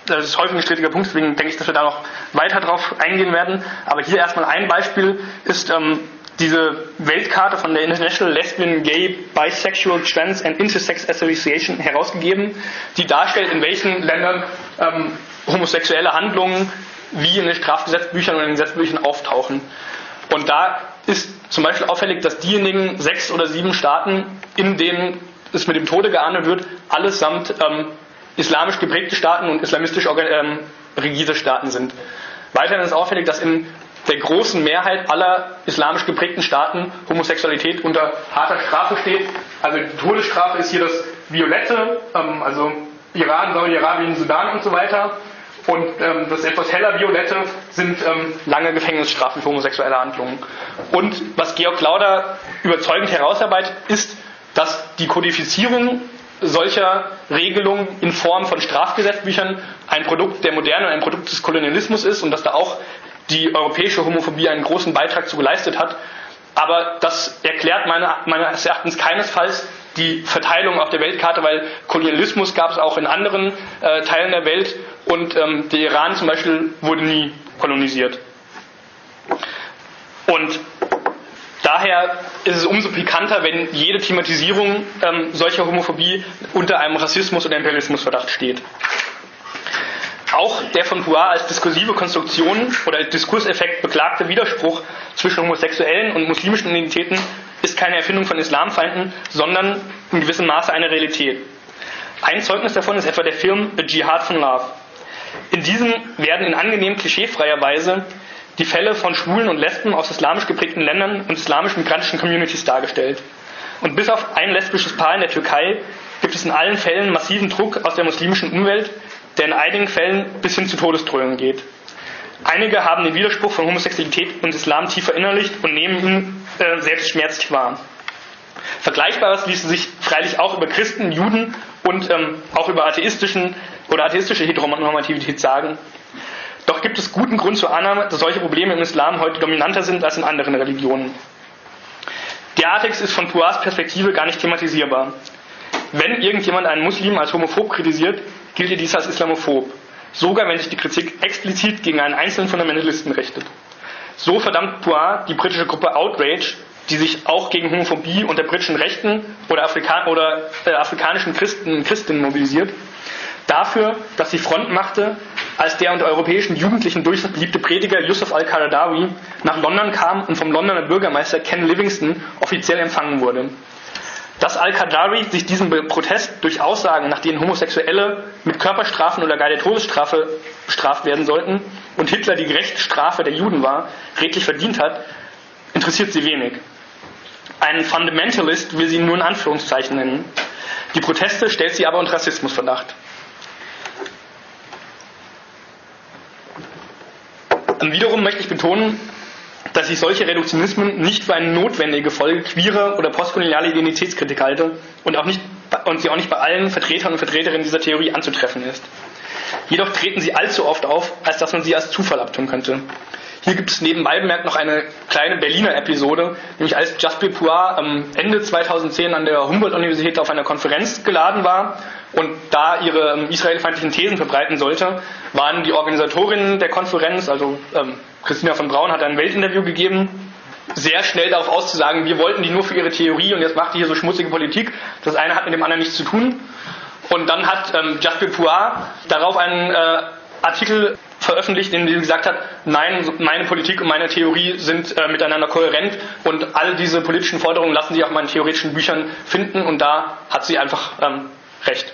Das ist häufig ein strittiger Punkt, deswegen denke ich, dass wir da noch weiter drauf eingehen werden. Aber hier erstmal ein Beispiel ist diese Weltkarte von der International Lesbian, Gay, Bisexual, Trans and Intersex Association herausgegeben, die darstellt, in welchen Ländern homosexuelle Handlungen wie in den Strafgesetzbüchern und in den Gesetzbüchern auftauchen. Und da ist zum Beispiel auffällig, dass diejenigen 6 oder 7 Staaten, in denen es mit dem Tode geahndet wird, allesamt islamisch geprägte Staaten und islamistisch regierte Staaten sind. Weiterhin ist auffällig, dass in der großen Mehrheit aller islamisch geprägten Staaten Homosexualität unter harter Strafe steht. Also die Todesstrafe ist hier das Violette, also Iran, Saudi-Arabien, Sudan und so weiter. Und das etwas heller Violette sind lange Gefängnisstrafen für homosexuelle Handlungen. Und was Georg Lauder überzeugend herausarbeitet, ist, dass die Kodifizierung solcher Regelungen in Form von Strafgesetzbüchern ein Produkt der Moderne und ein Produkt des Kolonialismus ist und dass da auch die europäische Homophobie einen großen Beitrag zu geleistet hat. Aber das erklärt meines Erachtens keinesfalls die Verteilung auf der Weltkarte, weil Kolonialismus gab es auch in anderen Teilen der Welt und der Iran zum Beispiel wurde nie kolonisiert. Und daher ist es umso pikanter, wenn jede Thematisierung solcher Homophobie unter einem Rassismus- oder Imperialismusverdacht steht. Auch der von Puar als diskursive Konstruktion oder als Diskurseffekt beklagte Widerspruch zwischen homosexuellen und muslimischen Identitäten ist keine Erfindung von Islamfeinden, sondern in gewissem Maße eine Realität. Ein Zeugnis davon ist etwa der Film A Jihad from Love. In diesem werden in angenehm klischeefreier Weise die Fälle von Schwulen und Lesben aus islamisch geprägten Ländern und islamisch-migrantischen Communities dargestellt. Und bis auf ein lesbisches Paar in der Türkei gibt es in allen Fällen massiven Druck aus der muslimischen Umwelt, der in einigen Fällen bis hin zu Todesdrohungen geht. Einige haben den Widerspruch von Homosexualität und Islam tief verinnerlicht und nehmen ihn selbst schmerzlich wahr. Vergleichbares ließe sich freilich auch über Christen, Juden und auch über atheistische Heteronormativität sagen. Doch gibt es guten Grund zur Annahme, dass solche Probleme im Islam heute dominanter sind als in anderen Religionen. Derartiges ist von Puars Perspektive gar nicht thematisierbar. Wenn irgendjemand einen Muslim als homophob kritisiert, gilt dies als islamophob, sogar wenn sich die Kritik explizit gegen einen einzelnen Fundamentalisten richtet. So verdammt Puar die britische Gruppe Outrage, die sich auch gegen Homophobie unter britischen Rechten oder afrikanischen Christen und Christinnen mobilisiert, dafür, dass sie Front machte, als der unter europäischen Jugendlichen durchaus beliebte Prediger Yusuf al-Qaradawi nach London kam und vom Londoner Bürgermeister Ken Livingstone offiziell empfangen wurde. Dass al-Qaradawi sich diesem Protest durch Aussagen, nach denen Homosexuelle mit Körperstrafen oder gar der Todesstrafe bestraft werden sollten und Hitler die gerechte Strafe der Juden war, redlich verdient hat, interessiert sie wenig. Ein Fundamentalist will sie nur in Anführungszeichen nennen. Die Proteste stellt sie aber unter Rassismusverdacht. Wiederum möchte ich betonen, dass ich solche Reduktionismen nicht für eine notwendige Folge queerer oder postkolonialer Identitätskritik halte und sie auch nicht bei allen Vertretern und Vertreterinnen dieser Theorie anzutreffen ist. Jedoch treten sie allzu oft auf, als dass man sie als Zufall abtun könnte. Hier gibt es nebenbei bemerkt noch eine kleine Berliner Episode, nämlich als Jasper Puar Ende 2010 an der Humboldt-Universität auf einer Konferenz geladen war und da ihre israelfeindlichen Thesen verbreiten sollte, waren die Organisatorinnen der Konferenz, also Christina von Braun hat ein Weltinterview gegeben, sehr schnell darauf auszusagen, wir wollten die nur für ihre Theorie und jetzt macht die hier so schmutzige Politik. Das eine hat mit dem anderen nichts zu tun. Und dann hat Jasper Puar darauf einen Artikel veröffentlicht, in dem sie gesagt hat, nein, meine Politik und meine Theorie sind miteinander kohärent und all diese politischen Forderungen lassen sich auch in meinen theoretischen Büchern finden und da hat sie einfach recht.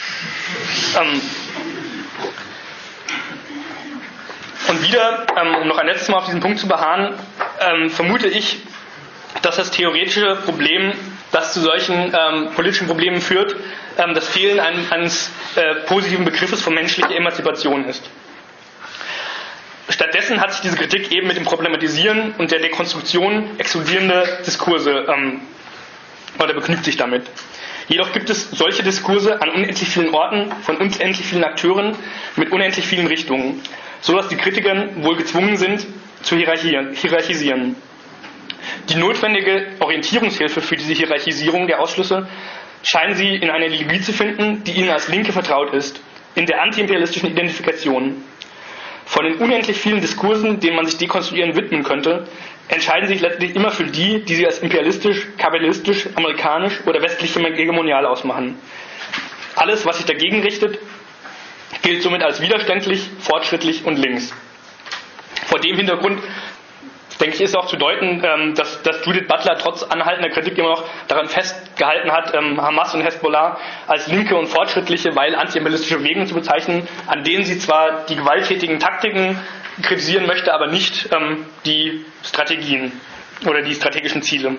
Und wieder, um noch ein letztes Mal auf diesen Punkt zu beharren, vermute ich, dass das theoretische Problem, das zu solchen politischen Problemen führt, das Fehlen eines positiven Begriffes von menschlicher Emanzipation ist. Stattdessen hat sich diese Kritik eben mit dem Problematisieren und der Dekonstruktion exkludierender Diskurse oder begnügt sich damit. Jedoch gibt es solche Diskurse an unendlich vielen Orten, von unendlich vielen Akteuren, mit unendlich vielen Richtungen, so dass die Kritiker wohl gezwungen sind, zu hierarchisieren. Die notwendige Orientierungshilfe für diese Hierarchisierung der Ausschlüsse scheinen sie in einer Ideologie zu finden, die ihnen als Linke vertraut ist, in der antiimperialistischen Identifikation. Von den unendlich vielen Diskursen, denen man sich dekonstruieren widmen könnte, entscheiden sich letztlich immer für die, die sie als imperialistisch, kapitalistisch, amerikanisch oder westlich hegemonial ausmachen. Alles, was sich dagegen richtet, gilt somit als widerständlich, fortschrittlich und links. Vor dem Hintergrund, denke ich, ist auch zu deuten, dass Judith Butler trotz anhaltender Kritik immer noch daran festgehalten hat, Hamas und Hezbollah als linke und fortschrittliche, weil antiimperialistische Bewegungen zu bezeichnen, an denen sie zwar die gewalttätigen Taktiken kritisieren möchte, aber nicht die Strategien oder die strategischen Ziele.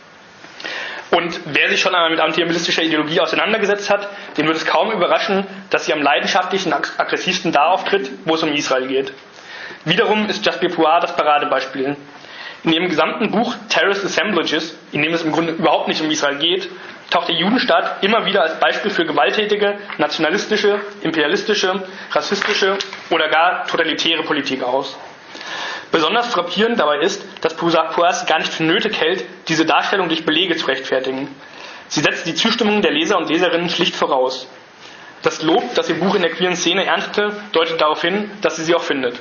Und wer sich schon einmal mit antiimperialistischer Ideologie auseinandergesetzt hat, den wird es kaum überraschen, dass sie am leidenschaftlichsten, aggressivsten da auftritt, wo es um Israel geht. Wiederum ist Jasbir Puar das Paradebeispiel. In ihrem gesamten Buch Terrorist Assemblages, in dem es im Grunde überhaupt nicht um Israel geht, taucht der Judenstaat immer wieder als Beispiel für gewalttätige, nationalistische, imperialistische, rassistische oder gar totalitäre Politik aus. Besonders frappierend dabei ist, dass Puar es gar nicht für nötig hält, diese Darstellung durch Belege zu rechtfertigen. Sie setzt die Zustimmung der Leser und Leserinnen schlicht voraus. Das Lob, das ihr Buch in der queeren Szene erntete, deutet darauf hin, dass sie auch findet.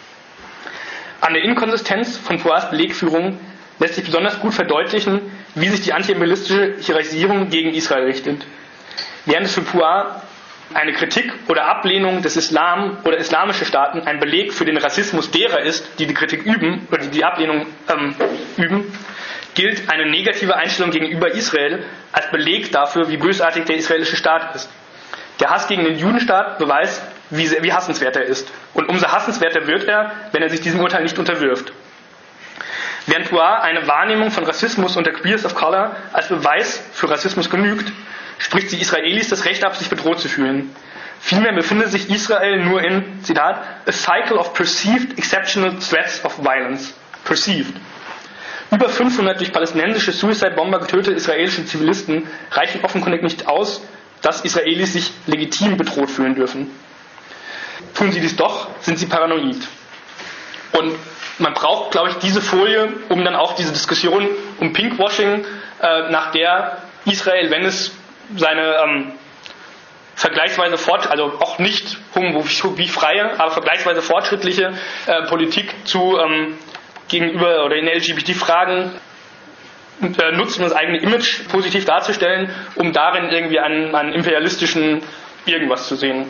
An der Inkonsistenz von Puars Belegführung lässt sich besonders gut verdeutlichen, wie sich die antiimperialistische Hierarchisierung gegen Israel richtet. Während es für Puar eine Kritik oder Ablehnung des Islam oder islamische Staaten ein Beleg für den Rassismus derer ist, die die Kritik üben oder die Ablehnung üben, gilt eine negative Einstellung gegenüber Israel als Beleg dafür, wie bösartig der israelische Staat ist. Der Hass gegen den Judenstaat beweist, wie hassenswert er ist. Und umso hassenswerter wird er, wenn er sich diesem Urteil nicht unterwirft. Während Puar eine Wahrnehmung von Rassismus unter Queers of Color als Beweis für Rassismus genügt, spricht sie Israelis das Recht ab, sich bedroht zu fühlen. Vielmehr befindet sich Israel nur in, Zitat, a cycle of perceived exceptional threats of violence. Perceived. Über 500 durch palästinensische Suicide-Bomber getötete israelische Zivilisten reichen offenkundig nicht aus, dass Israelis sich legitim bedroht fühlen dürfen. Tun sie dies doch, sind sie paranoid. Und man braucht, glaube ich, diese Folie, um dann auch diese Diskussion um Pinkwashing, nach der Israel, wenn es seine vergleichsweise also auch nicht homophobie-freie, aber vergleichsweise fortschrittliche Politik zu gegenüber oder in LGBT-Fragen nutzt, um das eigene Image positiv darzustellen, um darin irgendwie einen imperialistischen irgendwas zu sehen.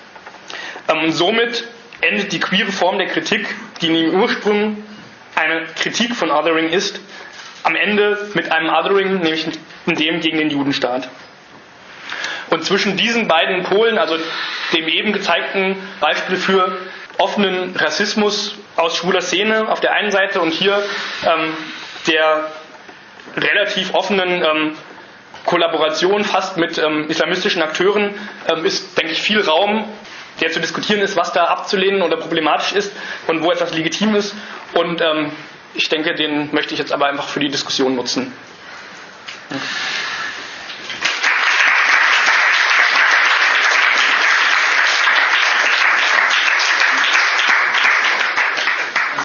Somit endet die queere Form der Kritik, die in ihrem Ursprung eine Kritik von Othering ist, am Ende mit einem Othering, nämlich in dem gegen den Judenstaat. Und zwischen diesen beiden Polen, also dem eben gezeigten Beispiel für offenen Rassismus aus schwuler Szene auf der einen Seite und hier der relativ offenen Kollaboration fast mit islamistischen Akteuren, ist, denke ich, viel Raum, der zu diskutieren ist, was da abzulehnen oder problematisch ist und wo etwas legitim ist. Und ich denke, den möchte ich jetzt aber einfach für die Diskussion nutzen.